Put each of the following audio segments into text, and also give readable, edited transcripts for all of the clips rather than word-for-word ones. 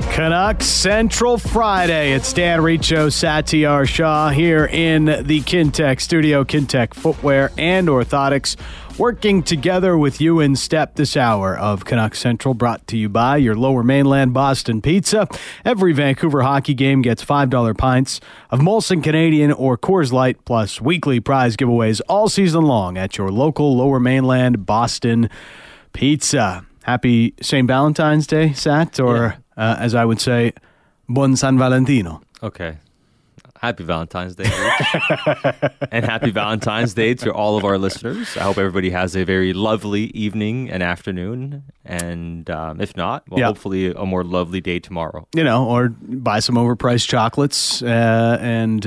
Canucks Central Friday. It's Dan Riccio, Satyar Shah here in the Kintec studio. Kintec Footwear and Orthotics working together with you in step this hour of Canucks Central, brought to you by your Lower Mainland Boston Pizza. Every Vancouver hockey game gets $5 pints of Molson Canadian or Coors Light, plus weekly prize giveaways all season long at your local Lower Mainland Boston Pizza. Happy St. Valentine's Day, Sat, or as I would say, Buon San Valentino. Okay. Happy Valentine's Day. And happy Valentine's Day to all of our listeners. I hope everybody has a very lovely evening and afternoon. And if not, hopefully a more lovely day tomorrow. You know, or buy some overpriced chocolates and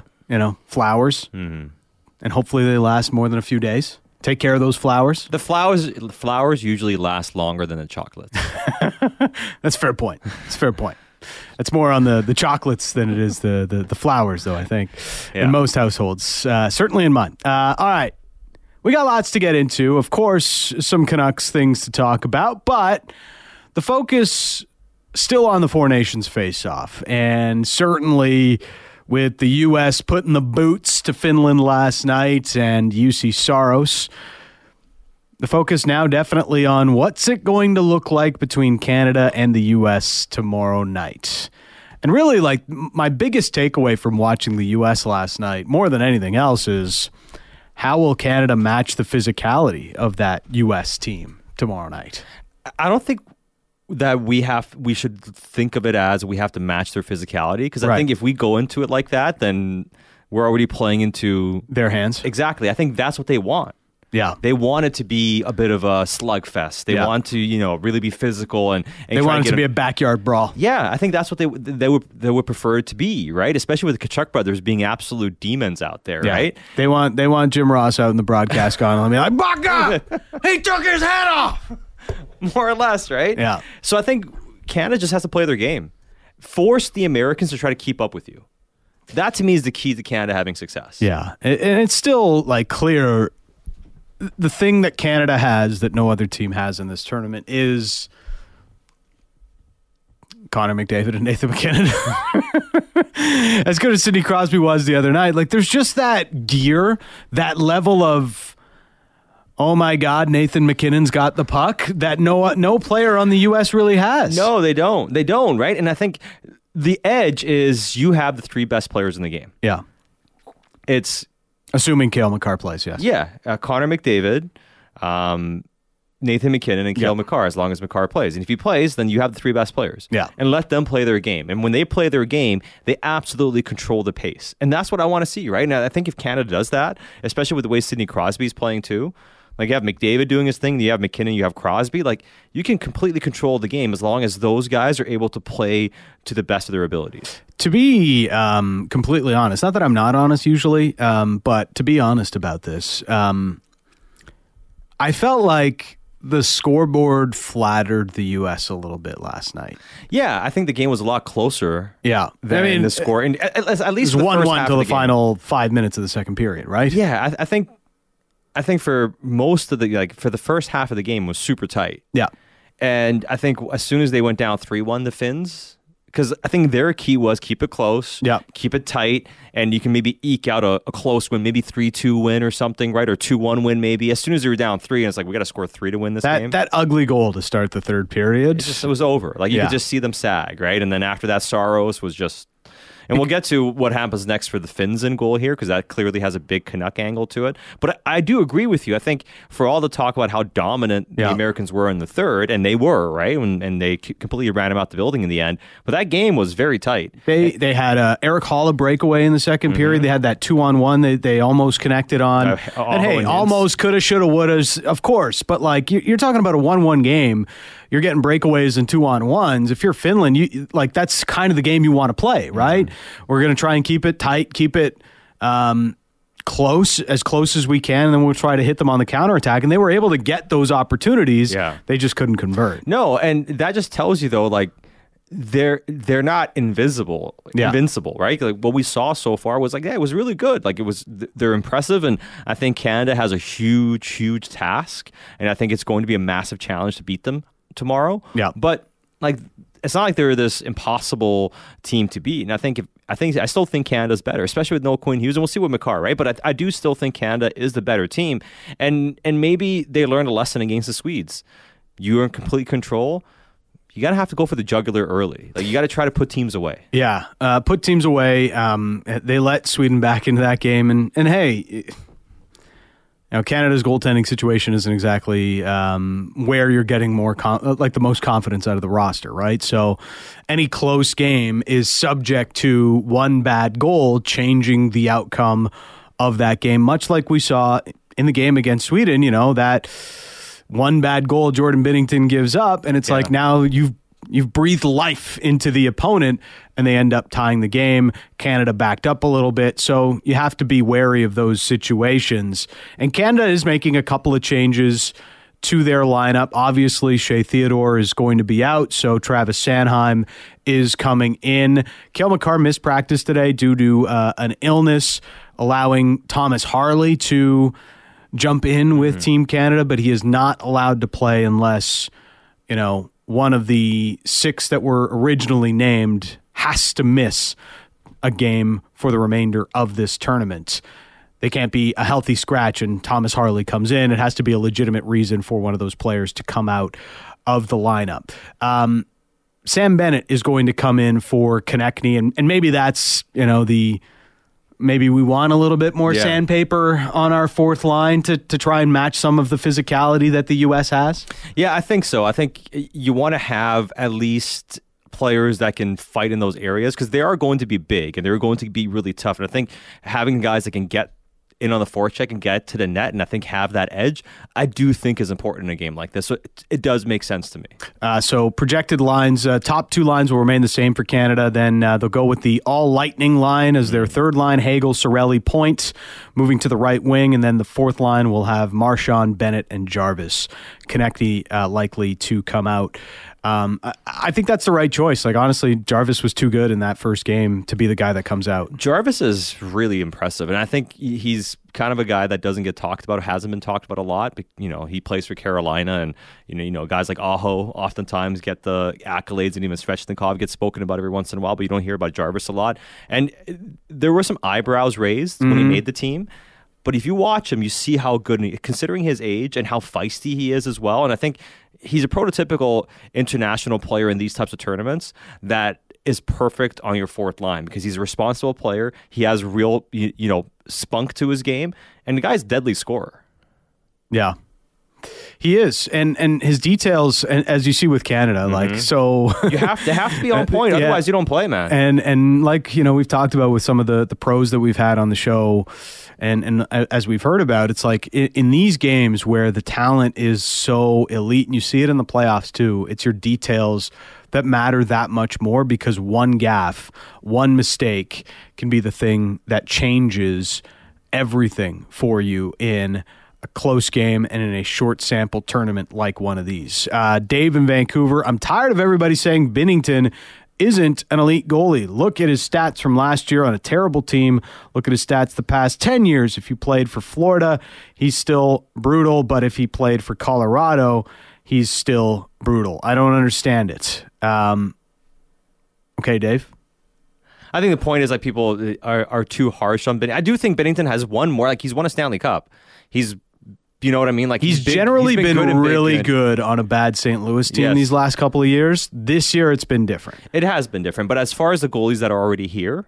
flowers. Mm-hmm. And hopefully they last more than a few days. Take care of those flowers. The flowers usually last longer than the chocolates. That's a fair point. It's a fair point. It's more on the chocolates than it is the flowers, though, I think, in most households. Certainly in mine. All right. We got lots to get into. Of course, some Canucks things to talk about, but the focus still on the Four Nations face-off. And certainly with the U.S. putting the boots to Finland last night and UC Saros, the focus now definitely on what's it going to look like between Canada and the U.S. tomorrow night. And really, like, my biggest takeaway from watching the U.S. last night, more than anything else, is how will Canada match the physicality of that U.S. team tomorrow night? I don't think that we should think of it as we have to match their physicality, because I think if we go into it like that, then we're already playing into their hands. Exactly. I think that's what they want. Yeah. They want it to be a bit of a slugfest. They want to, really be physical and they want it to be a backyard brawl. Yeah, I think that's what they would prefer it to be, right? Especially with the Tkachuk brothers being absolute demons out there, right? They want Jim Ross out in the broadcast going on, like, Baka! He took his head off! More or less, right? Yeah. So I think Canada just has to play their game. Force the Americans to try to keep up with you. That, to me, is the key to Canada having success. Yeah. And it's still, like, clear. The thing that Canada has that no other team has in this tournament is Connor McDavid and Nathan MacKinnon. As good as Sidney Crosby was the other night, like, there's just that gear, that level of, oh my God, Nathan MacKinnon's got the puck that no player on the U.S. really has. No, they don't. They don't, right? And I think the edge is you have the three best players in the game. Yeah. It's assuming Cale Makar plays, yes. Yeah, Connor McDavid, Nathan MacKinnon, and Cale Makar, as long as Makar plays. And if he plays, then you have the three best players. Yeah. And let them play their game. And when they play their game, they absolutely control the pace. And that's what I want to see, right? Now, I think if Canada does that, especially with the way Sidney Crosby's playing too, like, you have McDavid doing his thing, you have MacKinnon, you have Crosby. Like, you can completely control the game as long as those guys are able to play to the best of their abilities. To be completely honest, not that I'm not honest usually, but to be honest about this, I felt like the scoreboard flattered the U.S. a little bit last night. Yeah, I think the game was a lot closer. Yeah, than the score. And at least it was 1-1 till the final 5 minutes of the second period, right? Yeah, I think for most of for the first half of the game was super tight. Yeah. And I think as soon as they went down 3-1, the Finns, because I think their key was keep it close, keep it tight, and you can maybe eke out a close win, maybe 3-2 win or something, right? Or 2-1 win maybe. As soon as they were down 3, and it's like, we got to score 3 to win this game. That ugly goal to start the third period. It was over. Like, you could just see them sag, right? And then after that, Saros was just... And we'll get to what happens next for the Finns in goal here, because that clearly has a big Canuck angle to it. But I do agree with you. I think for all the talk about how dominant the Americans were in the third, and they were, right? And they completely ran them out the building in the end. But that game was very tight. They had Eric Hall a breakaway in the second period. They had that 2-on-1 they almost connected on. And hey, almost coulda, shoulda, woulda, of course. But like, you're talking about a 1-1 game. You're getting breakaways and 2-on-1s. If you're Finland, that's kind of the game you want to play, right? We're going to try and keep it tight, keep it close as we can, and then we'll try to hit them on the counterattack. And they were able to get those opportunities. Yeah. They just couldn't convert. No, and that just tells you, though, like, they're not invincible, right? Like, what we saw so far was like, it was really good. Like, they're impressive, and I think Canada has a huge task, and I think it's going to be a massive challenge to beat them tomorrow. Yeah. But like, it's not like they're this impossible team to beat. And I still think Canada's better, especially with no Quinn Hughes, and we'll see with Makar, right? But I do still think Canada is the better team, and maybe they learned a lesson against the Swedes. You are in complete control. You gotta have to go for the jugular early. Like, you gotta try to put teams away. Yeah, put teams away. They let Sweden back into that game, and hey. Now, Canada's goaltending situation isn't exactly where you're getting more the most confidence out of the roster, right? So any close game is subject to one bad goal changing the outcome of that game, much like we saw in the game against Sweden, that one bad goal Jordan Binnington gives up, and it's like now you've breathed life into the opponent, and they end up tying the game. Canada backed up a little bit, so you have to be wary of those situations. And Canada is making a couple of changes to their lineup. Obviously, Shea Theodore is going to be out, so Travis Sanheim is coming in. Cale Makar missed practice today due to an illness, allowing Thomas Harley to jump in with Team Canada, but he is not allowed to play unless, one of the 6 that were originally named has to miss a game for the remainder of this tournament. They can't be a healthy scratch and Thomas Harley comes in. It has to be a legitimate reason for one of those players to come out of the lineup. Sam Bennett is going to come in for Konechny, and maybe that's, maybe we want a little bit more sandpaper on our fourth line to try and match some of the physicality that the U.S. has? Yeah, I think so. I think you want to have at least players that can fight in those areas, because they are going to be big and they're going to be really tough. And I think having guys that can get in on the forecheck and get to the net and I think have that edge, I do think is important in a game like this. So it does make sense to me. So projected lines, top 2 lines will remain the same for Canada. Then they'll go with the all Lightning line as their third line, Hagel, Cirelli, Point, moving to the right wing. And then the fourth line will have Marchand, Bennett, and Jarvis. Konechny likely to come out. I think that's the right choice. Like, honestly, Jarvis was too good in that first game to be the guy that comes out. Jarvis is really impressive, and I think he's kind of a guy that doesn't get talked about, hasn't been talked about a lot. But, he plays for Carolina, and guys like Aho oftentimes get the accolades, and even Svechnikov gets spoken about every once in a while, but you don't hear about Jarvis a lot. And there were some eyebrows raised when he made the team. But if you watch him, you see how good, considering his age and how feisty he is as well. And I think he's a prototypical international player in these types of tournaments that is perfect on your fourth line, because he's a responsible player. He has real, spunk to his game, and the guy's a deadly scorer. Yeah. He is, and his details, as you see with Canada, like, so they have to be on point, otherwise you don't play, man. And like, we've talked about with some of the pros that we've had on the show, and as we've heard about, it's like in these games where the talent is so elite, and you see it in the playoffs too, it's your details that matter that much more, because one gaffe, one mistake can be the thing that changes everything for you in a close game and in a short sample tournament like one of these. Dave in Vancouver, I'm tired of everybody saying Binnington isn't an elite goalie. Look at his stats from last year on a terrible team. Look at his stats the past 10 years. If you played for Florida, he's still brutal, but if he played for Colorado, he's still brutal. I don't understand it. Okay, Dave? I think the point is, like, people are too harsh on Binnington. I do think Binnington has won more. Like, he's won a Stanley Cup. You know what I mean? Like, he's generally been really good on a bad St. Louis team these last couple of years. This year, it's been different. It has been different. But as far as the goalies that are already here,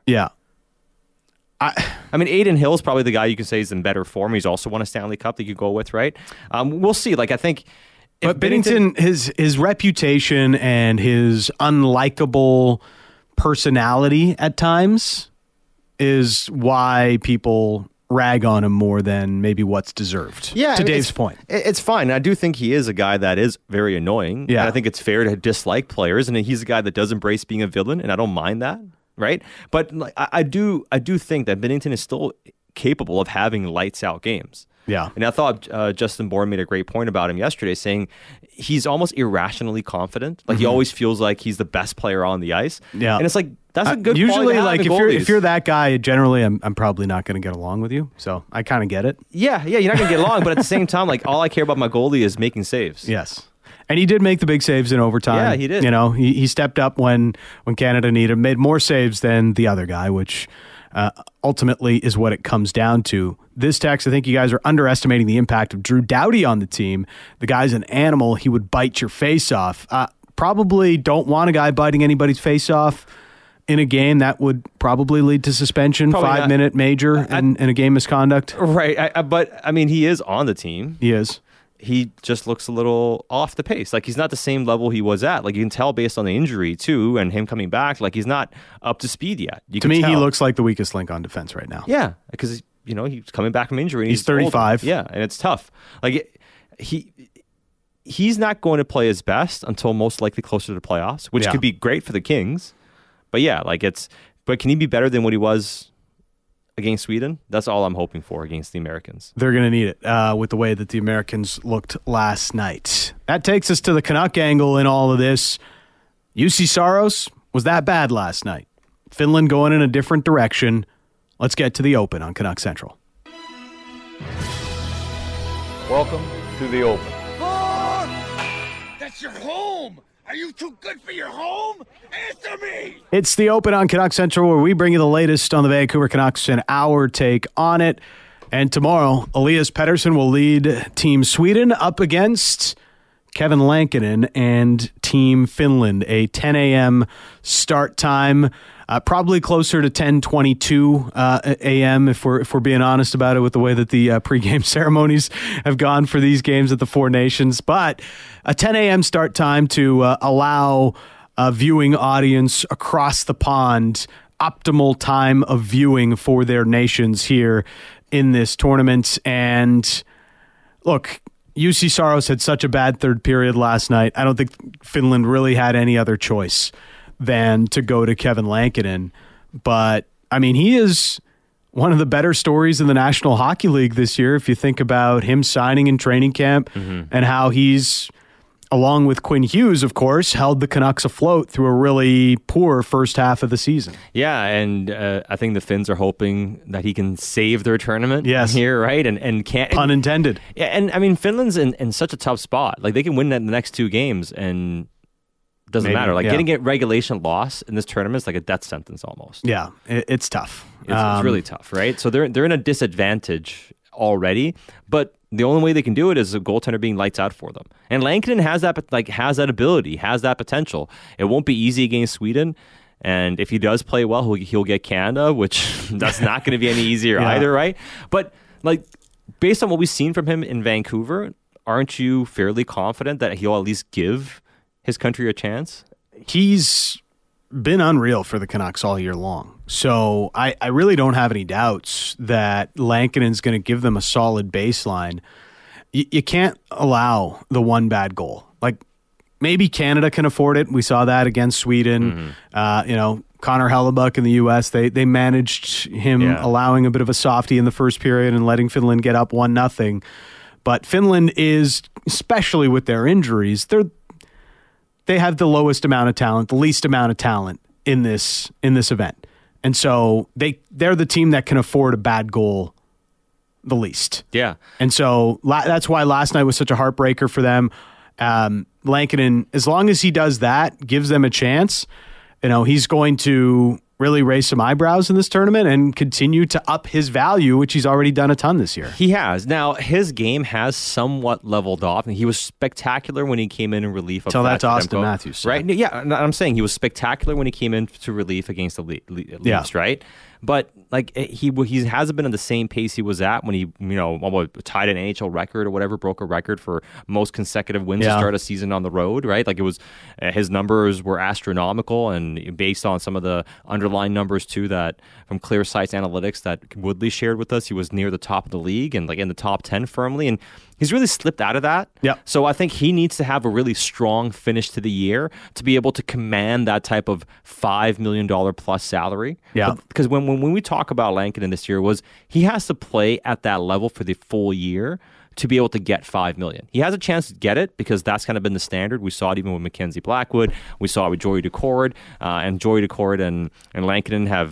I mean, Aiden Hill is probably the guy you can say is in better form. He's also won a Stanley Cup that you go with, right? We'll see. Like, I think, but Binnington, his reputation and his unlikable personality at times is why people rag on him more than maybe what's deserved. Yeah, Dave's point. It's fine. I do think he is a guy that is very annoying. Yeah. And I think it's fair to dislike players, and he's a guy that does embrace being a villain, and I don't mind that, right? But like, I do think that Binnington is still capable of having lights out games. Yeah. And I thought Justin Bourne made a great point about him yesterday, saying he's almost irrationally confident. Like, he always feels like he's the best player on the ice. Yeah. And it's like, that's a good usually, quality to like, have if you're that guy, generally I'm probably not going to get along with you. So I kind of get it. Yeah, you're not going to get along, but at the same time, like, all I care about my goalie is making saves. Yes. And he did make the big saves in overtime. Yeah, he did. You know, he stepped up when Canada needed him, made more saves than the other guy, which ultimately is what it comes down to. This text, I think you guys are underestimating the impact of Drew Doughty on the team. The guy's an animal. He would bite your face off. Probably don't want a guy biting anybody's face off in a game. That would probably lead to suspension, 5-minute major in a game misconduct. Right. But, I mean, he is on the team. He is. He just looks a little off the pace. Like, he's not the same level he was at. Like, you can tell based on the injury, too, and him coming back. Like, he's not up to speed yet. To me, he looks like the weakest link on defense right now. Yeah, because, you know, he's coming back from injury. And he's 35. Older. Yeah, and it's tough. Like, he's not going to play his best until most likely closer to the playoffs, which could be great for the Kings. But, yeah, but can he be better than what he was against Sweden? That's all I'm hoping for against the Americans. They're going to need it with the way that the Americans looked last night. That takes us to the Canuck angle in all of this. UC Saros was that bad last night. Finland going in a different direction. Let's get to the Open on Canuck Central. Welcome to the Open. That's your home! Are you too good for your home? Answer me! It's the Open on Canuck Central, where we bring you the latest on the Vancouver Canucks and our take on it. And tomorrow, Elias Pettersson will lead Team Sweden up against Kevin Lankinen and Team Finland. A 10 a.m. start time, probably closer to 10:22 a.m. if we're being honest about it, with the way that the pregame ceremonies have gone for these games at the Four Nations. But a 10 a.m. start time to allow a viewing audience across the pond optimal time of viewing for their nations here in this tournament. And look, UC Saros had such a bad third period last night. I don't think Finland really had any other choice than to go to Kevin Lankinen. But, I mean, he is one of the better stories in the National Hockey League this year, if you think about him signing in training camp and how he's, along with Quinn Hughes, of course, held the Canucks afloat through a really poor first half of the season. Yeah, and I think the Finns are hoping that he can save their tournament here, right? And can't... Pun intended. Yeah, and I mean, Finland's in such a tough spot. Like, they can win the next two games, and doesn't matter. Like, getting a regulation loss in this tournament is like a death sentence almost. Yeah, it's tough. It's really tough, right? So they're in a disadvantage already, but the only way they can do it is a goaltender being lights out for them. And Lankinen has that ability, has that potential. It won't be easy against Sweden, and if he does play well, he'll get Canada, which that's not going to be any easier either, right? But like, based on what we've seen from him in Vancouver, aren't you fairly confident that he'll at least give his country a chance? He's been unreal for the Canucks all year long. So I really don't have any doubts that Lankinen's going to give them a solid baseline. You can't allow the one bad goal. Like, maybe Canada can afford it. We saw that against Sweden. Connor Hellebuck in the U.S., they managed him allowing a bit of a softie in the first period and letting Finland get up 1-0. But Finland is, especially with their injuries, they have the lowest amount of talent, the least amount of talent in this event. And so they're the team that can afford a bad goal the least. Yeah. And so that's why last night was such a heartbreaker for them. Lankinen, as long as he does that, gives them a chance, he's going to really raise some eyebrows in this tournament and continue to up his value, which he's already done a ton this year. He has. Now, his game has somewhat leveled off, and he was spectacular when he came in relief. Tell that to Austin Matthews. Right? Yeah, I'm saying he was spectacular when he came into relief against the Leafs, right? But like, he hasn't been on the same pace he was at when he tied an NHL record or whatever, broke a record for most consecutive wins to start a season on the road, right? Like, it was his numbers were astronomical, and based on some of the underlying numbers too that from Clear Sights Analytics that Woodley shared with us, he was near the top of the league and like in the top 10 firmly, and he's really slipped out of that. Yeah. So I think he needs to have a really strong finish to the year to be able to command that type of $5 million plus salary. Yeah. Because when we talk about Lankinen this year, he has to play at that level for the full year to be able to get $5 million. He has a chance to get it because that's kind of been the standard. We saw it even with Mackenzie Blackwood. We saw it with Joey Daccord, and Joey Daccord and Lankinen have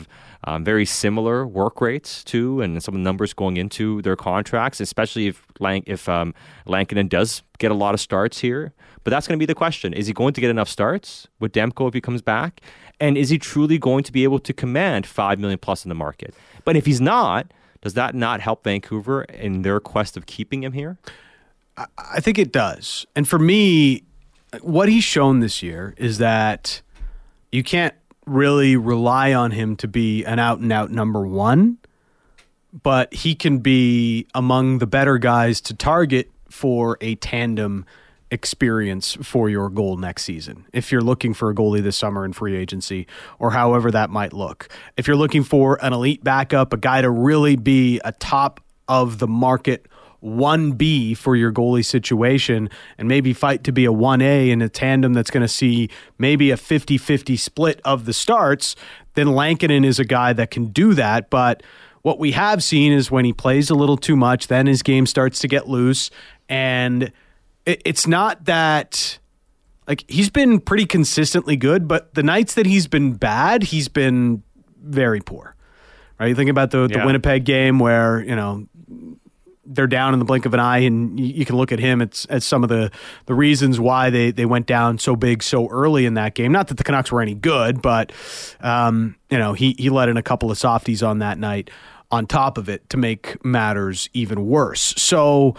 very similar work rates too, and some of the numbers going into their contracts, especially if Lankinen does get a lot of starts here. But that's going to be the question. Is he going to get enough starts with Demko if he comes back? And is he truly going to be able to command $5 million plus in the market? But if he's not, does that not help Vancouver in their quest of keeping him here? I think it does. And for me, what he's shown this year is that you can't really rely on him to be an out-and-out number one, but he can be among the better guys to target for a tandem experience for your goal next season. If you're looking for a goalie this summer in free agency, or however that might look. If you're looking for an elite backup, a guy to really be a top of the market 1B for your goalie situation, and maybe fight to be a 1A in a tandem that's going to see maybe a 50-50 split of the starts, then Lankinen is a guy that can do that. But what we have seen is when he plays a little too much, then his game starts to get loose, and it's not that, like, he's been pretty consistently good, but the nights that he's been bad, he's been very poor. Right? You think about the Winnipeg game where, they're down in the blink of an eye, and you can look at him as some of the reasons why they went down so big so early in that game. Not that the Canucks were any good, but he let in a couple of softies on that night on top of it to make matters even worse. So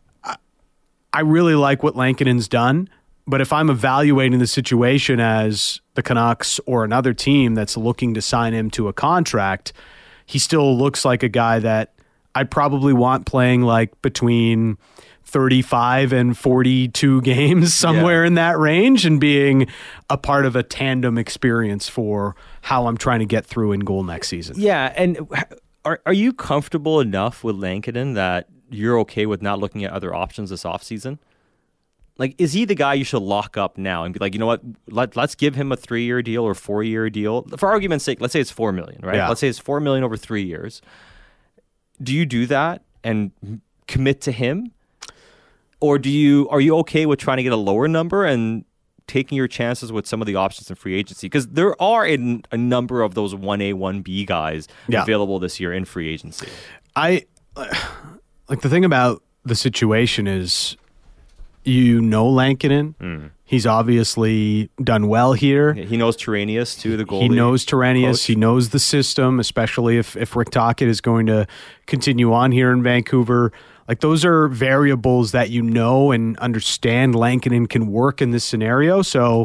I really like what Lankinen's done, but if I'm evaluating the situation as the Canucks or another team that's looking to sign him to a contract, he still looks like a guy that I'd probably want playing like between 35 and 42 games, somewhere in that range, and being a part of a tandem experience for how I'm trying to get through in goal next season. Yeah, and are you comfortable enough with Lankinen that you're okay with not looking at other options this offseason? Like, is he the guy you should lock up now and be like, you know what, let's give him a 3-year deal or 4-year deal? For argument's sake, let's say it's $4 million, right? Yeah. Let's say it's $4 million over 3 years. Do you do that and commit to him? Or are you okay with trying to get a lower number and taking your chances with some of the options in free agency? Because there are a number of those 1A, 1B guys available this year in free agency. The thing about the situation is, Lankinen. He's obviously done well here. He knows Tyranius too, the goalie. He knows Tyranius. Coach. He knows the system, especially if Rick Tocchet is going to continue on here in Vancouver. Like, those are variables that and understand Lankinen can work in this scenario. So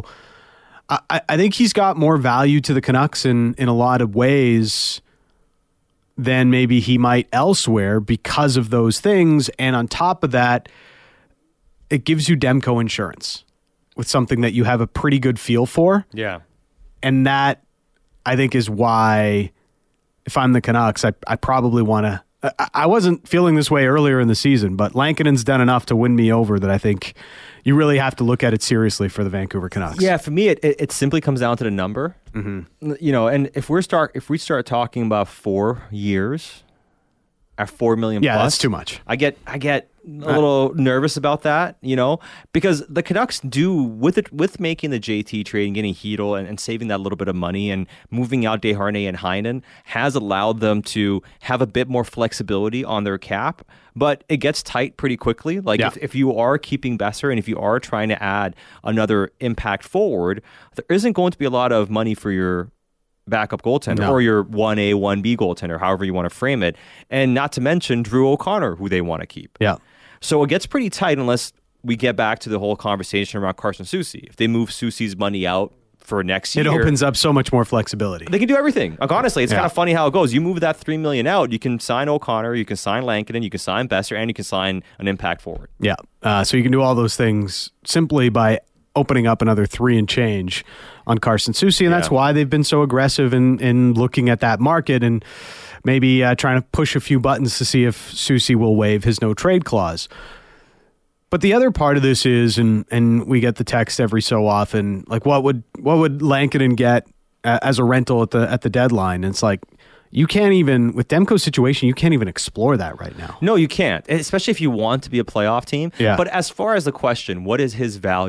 I think he's got more value to the Canucks in a lot of ways than maybe he might elsewhere because of those things. And on top of that, it gives you Demko insurance with something that you have a pretty good feel for. Yeah. And that, I think, is why, if I'm the Canucks, I probably want to... I wasn't feeling this way earlier in the season, but Lankinen's done enough to win me over that I think you really have to look at it seriously for the Vancouver Canucks. Yeah, for me, it simply comes down to the number. Mm-hmm. And if we start talking about 4 years at $4 million plus, that's too much. I get a little nervous about that, because the Canucks do with making the JT trade and getting Hedl and saving that little bit of money and moving out Desharnais and Heinen has allowed them to have a bit more flexibility on their cap, but it gets tight pretty quickly. Like, if you are keeping Besser and if you are trying to add another impact forward, there isn't going to be a lot of money for your backup goaltender or your 1A, 1B goaltender, however you want to frame it. And not to mention Drew O'Connor, who they want to keep. Yeah. So it gets pretty tight unless we get back to the whole conversation around Carson Soucy. If they move Soucy's money out for next year, it opens up so much more flexibility. They can do everything. Like, honestly, it's kind of funny how it goes. You move that $3 million out, you can sign O'Connor, you can sign Lankinen, you can sign Besser, and you can sign an impact forward. Yeah. So you can do all those things simply by opening up another 3 and change on Carson Soucy, and that's why they've been so aggressive in looking at that market and maybe trying to push a few buttons to see if Soucy will waive his no-trade clause. But the other part of this is, and we get the text every so often, like, what would Lankinen get as a rental at the deadline? And it's like, you can't even, with Demko's situation, you can't even explore that right now. No, you can't, especially if you want to be a playoff team. Yeah. But as far as the question, what is his value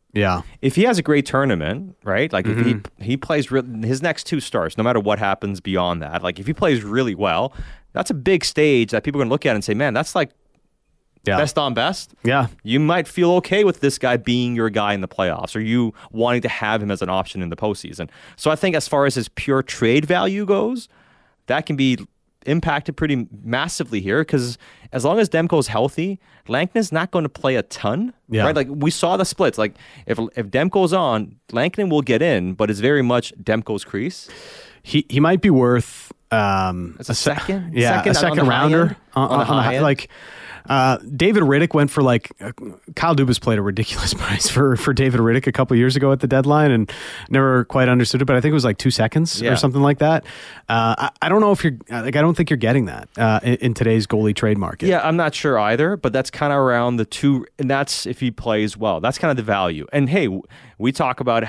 Yeah. If he has a great tournament, right? Like if he plays his next 2 starts, no matter what happens beyond that, like if he plays really well, that's a big stage that people are going to look at and say, man, that's like best on best. Yeah. You might feel okay with this guy being your guy in the playoffs, or you wanting to have him as an option in the postseason. So I think as far as his pure trade value goes, that can be impacted pretty massively here, because as long as Demko's healthy, Lankkonen's not going to play a ton, right? Like we saw the splits. Like if Demko's on, Lankkonen will get in, but it's very much Demko's crease. He might be worth a second, a second rounder on the high end. Like David Riddick went for Kyle Dubas played a ridiculous price for David Riddick a couple years ago at the deadline and never quite understood it, but I think it was like 2 seconds or something like that. I don't know if you're I don't think you're getting that in today's goalie trade market. Yeah, I'm not sure either, but that's kind of around the 2, and that's if he plays well. That's kind of the value. And hey, we talk about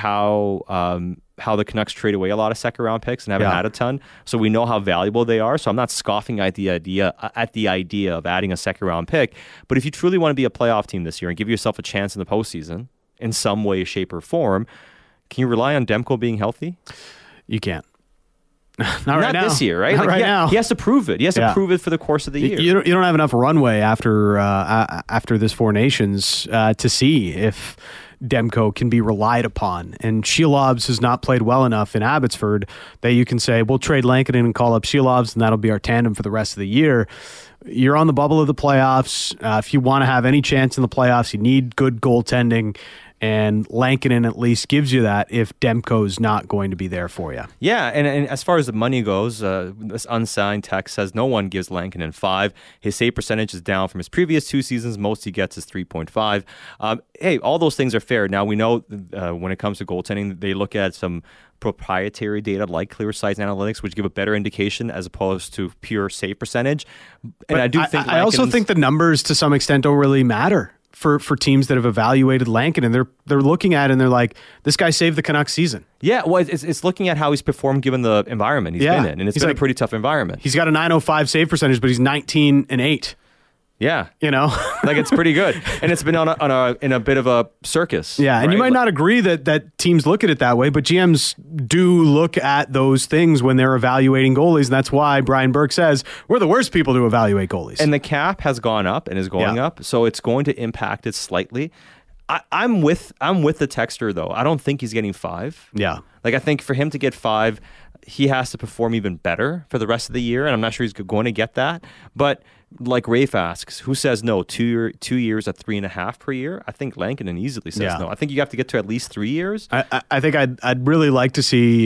how the Canucks trade away a lot of second-round picks and haven't had a ton, so we know how valuable they are. So I'm not scoffing at the idea of adding a second-round pick. But if you truly want to be a playoff team this year and give yourself a chance in the postseason in some way, shape, or form, can you rely on Demko being healthy? You can't. Not this year, right? Not right now. He has to prove it. He has to prove it for the course of the year. You don't have enough runway after this Four Nations to see if Demko can be relied upon. And Shelovs has not played well enough in Abbotsford that you can say, we'll trade Lankkonen and call up Shelovs, and that'll be our tandem for the rest of the year. You're on the bubble of the playoffs. If you want to have any chance in the playoffs, you need good goaltending. And Lankkonen at least gives you that if Demko's not going to be there for you. Yeah, and as far as the money goes, this unsigned text says no one gives Lankkonen 5. His save percentage is down from his previous 2 seasons. Most he gets is 3.5. Hey, all those things are fair. Now, we know when it comes to goaltending, they look at some proprietary data like Clear Sight Analytics, which give a better indication as opposed to pure save percentage. And I also think the numbers to some extent don't really matter for teams that have evaluated Lankkonen. They're looking at it and they're like, this guy saved the Canucks season. Yeah, well, it's looking at how he's performed given the environment he's been in, and it's been a pretty tough environment. He's got a .905 save percentage, but he's 19-8. Yeah, like it's pretty good, and it's been in a bit of a circus. Yeah, and right? you might not agree that teams look at it that way, but GMs do look at those things when they're evaluating goalies, and that's why Brian Burke says we're the worst people to evaluate goalies. And the cap has gone up and is going up, so it's going to impact it slightly. I'm with the texter though. I don't think he's getting 5. Yeah, like I think for him to get 5, he has to perform even better for the rest of the year, and I'm not sure he's going to get that, but. Like Rafe asks, who says no? 2 years at 3.5 per year? I think Lankkonen easily says no. I think you have to get to at least 3 years. I think I'd really like to see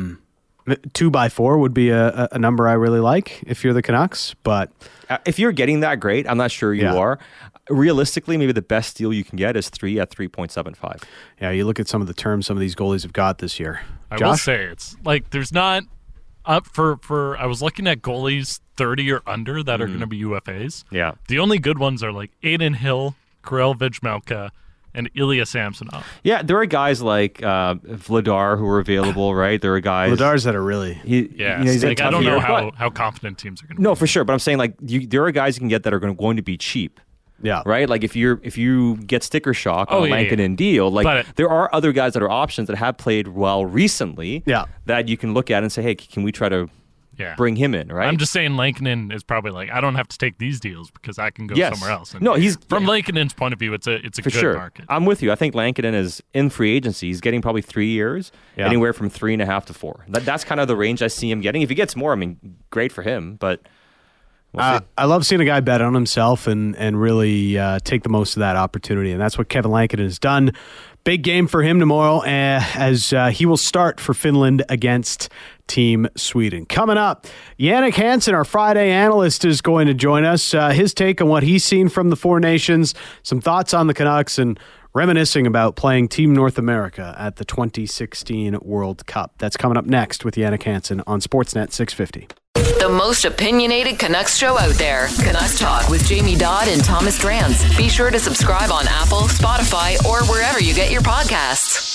2x4 would be a number I really like if you're the Canucks. But if you're getting that, great. I'm not sure you are. Realistically, maybe the best deal you can get is 3 at 3.75. Yeah, you look at some of the terms some of these goalies have got this year. I will say it's like there's not up for I was looking at goalies 30 or under that are going to be UFAs. Yeah. The only good ones are like Adin Hill, Karel Vejmelka, and Ilya Samsonov. Yeah, there are guys like Vladar who are available, right? There are guys... Vladar's that are really... He's like, I don't know how confident teams are going to be. No, for sure. But I'm saying like there are guys you can get that are going to be cheap. Yeah. Right? Like if you get sticker shock on a Lankkonen deal, like there are other guys that are options that have played well recently that you can look at and say, hey, can we try to bring him in, right? I'm just saying Lankkonen is probably like, I don't have to take these deals because I can go somewhere else. And he's from Lankkonen's point of view, it's a good market. I'm with you. I think Lankkonen is in free agency. He's getting probably 3 years, anywhere from 3.5 to 4. That's kind of the range I see him getting. If he gets more, I mean, great for him, but we'll see. I love seeing a guy bet on himself and really take the most of that opportunity, and that's what Kevin Lankkonen has done. Big game for him tomorrow as he will start for Finland against Team Sweden. Coming up, Jannik Hansen, our Friday analyst, is going to join us. His take on what he's seen from the Four Nations, some thoughts on the Canucks, and reminiscing about playing Team North America at the 2016 World Cup. That's coming up next with Jannik Hansen on Sportsnet 650. The most opinionated Canucks show out there. Canucks Talk with Jamie Dodd and Thomas Drance. Be sure to subscribe on Apple, Spotify, or wherever you get your podcasts.